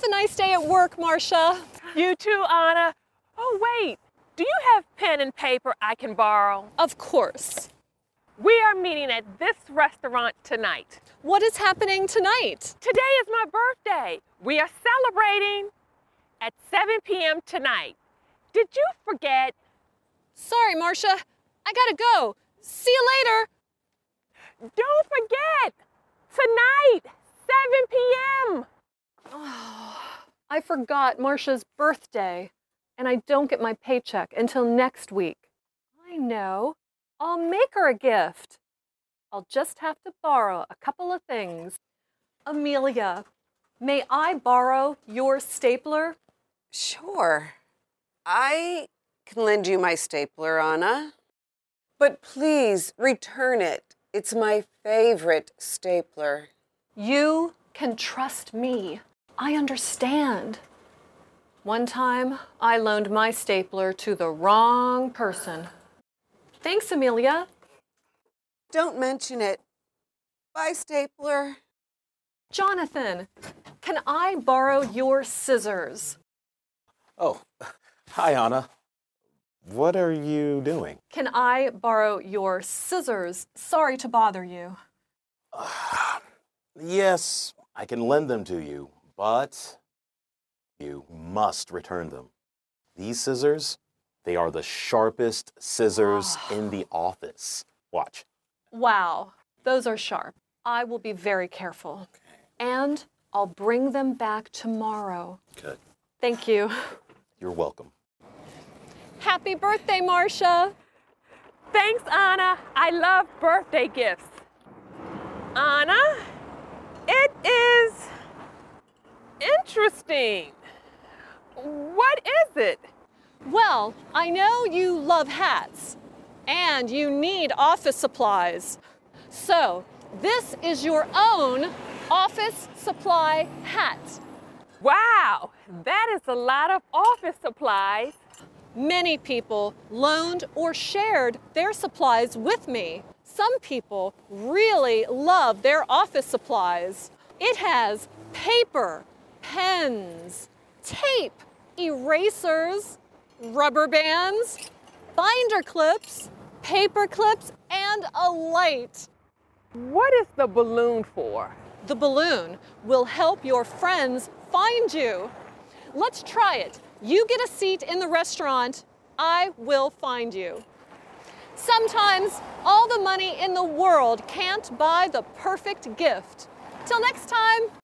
Have a nice day at work, Marcia. You too, Anna. Oh, wait. Do you have pen and paper I can borrow? Of course. We are meeting at this restaurant tonight. What is happening tonight? Today is my birthday. We are celebrating at 7 p.m. tonight. Did you forget? Sorry, Marcia. I gotta go. See you later. Don't forget. Tonight, 7 p.m. Oh, I forgot Marcia's birthday, and I don't get my paycheck until next week. I know. I'll make her a gift. I'll just have to borrow a couple of things. Amelia, may I borrow your stapler? Sure. I can lend you my stapler, Anna. But please return it. It's my favorite stapler. You can trust me. I understand. One time, I loaned my stapler to the wrong person. Thanks, Amelia. Don't mention it. Bye, stapler. Jonathan, can I borrow your scissors? Oh, hi, Anna. What are you doing? Can I borrow your scissors? Sorry to bother you. Yes, I can lend them to you, but you must return them. These scissors, they are the sharpest scissors in the office. Watch. Wow, those are sharp. I will be very careful. Okay. And I'll bring them back tomorrow. Good. Thank you. You're welcome. Happy birthday, Marcia. Thanks, Anna. I love birthday gifts. Anna, it is interesting. What is it? Well, I know you love hats and you need office supplies. So, this is your own office supply hat. Wow, that is a lot of office supplies. Many people loaned or shared their supplies with me. Some people really love their office supplies. It has paper, pens, tape, erasers, rubber bands, binder clips, paper clips, and a light. What is the balloon for? The balloon will help your friends find you. Let's try it. You get a seat in the restaurant, I will find you. Sometimes all the money in the world can't buy the perfect gift. Till next time.